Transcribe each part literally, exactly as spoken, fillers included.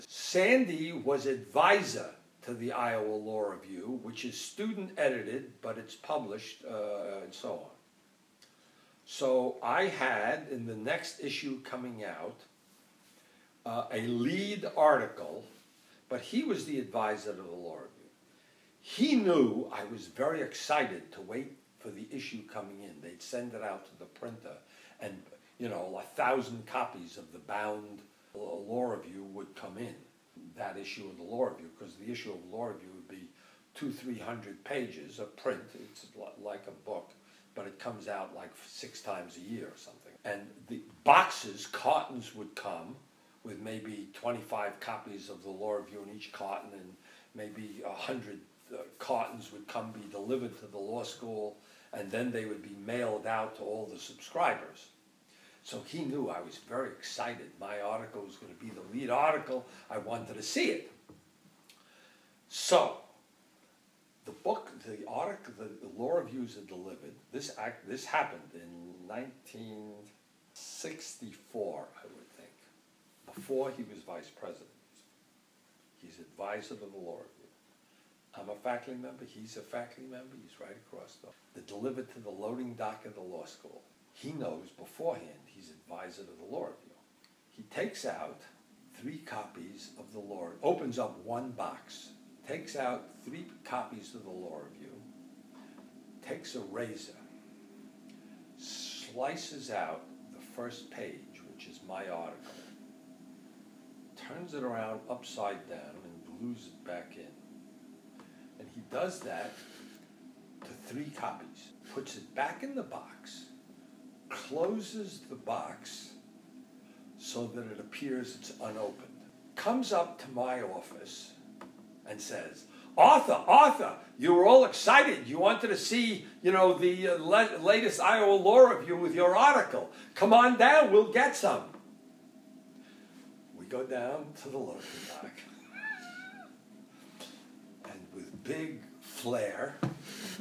Sandy was advisor to the Iowa Law Review, which is student edited, but it's published uh, and so on. So I had, in the next issue coming out, uh, a lead article, but he was the advisor to the Law Review. He knew I was very excited to wait for the issue coming in. They'd send it out to the printer, and you know, a thousand copies of the bound Law Review would come in, that issue of the Law Review, because the issue of Law Review would be two, three hundred pages of print. It's like a book, but it comes out like six times a year or something. And the boxes, cartons would come with maybe twenty-five copies of the Law Review in each carton, and maybe a hundred uh, cartons would come be delivered to the law school, and then they would be mailed out to all the subscribers. So he knew I was very excited. My article was going to be the lead article. I wanted to see it. So, the book, the article, the, the law reviews are delivered. This act, this happened in nineteen sixty-four, I would think, before he was vice president. He's advisor to the law review. I'm a faculty member. He's a faculty member. He's right across the. They're delivered to the loading dock of the law school. He knows beforehand he's advisor to the law review. He takes out three copies of the law, opens up one box, takes out three copies of the law review, takes a razor, slices out the first page, which is my article, turns it around upside down and glues it back in. And he does that to three copies, puts it back in the box, closes the box so that it appears it's unopened, comes up to my office and says, Arthur, Arthur, you were all excited. You wanted to see, you know, the uh, le latest Iowa Law Review with your article. Come on down, we'll get some. We go down to the loading dock, and with big flair, the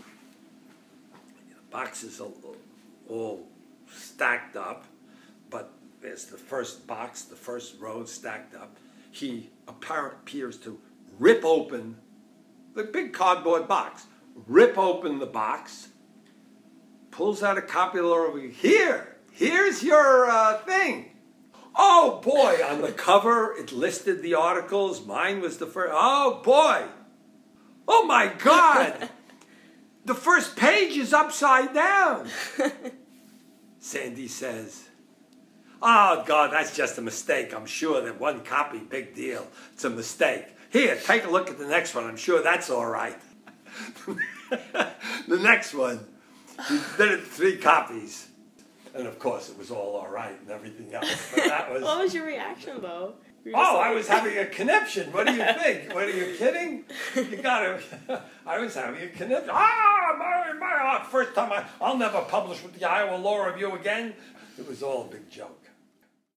boxes are all stacked up, but there's the first box, the first row stacked up. He appears to rip open the big cardboard box, rip open the box, pulls out a copy of the Law Review. Here, here's your uh, thing. Oh boy, on the cover it listed the articles. Mine was the first. Oh boy. Oh my God. The first page is upside down. Sandy says, oh, God, that's just a mistake. I'm sure that one copy, big deal. It's a mistake. Here, take a look at the next one. I'm sure that's all right. The next one, he did it three copies. And, of course, it was all all right and everything else. But that was... What was your reaction, though? Oh, I was having a conniption. What do you think? What, are you kidding? You gotta... I was having a conniption. Ah, my, my, first time I... I'll never publish with the Iowa Law Review again. It was all a big joke.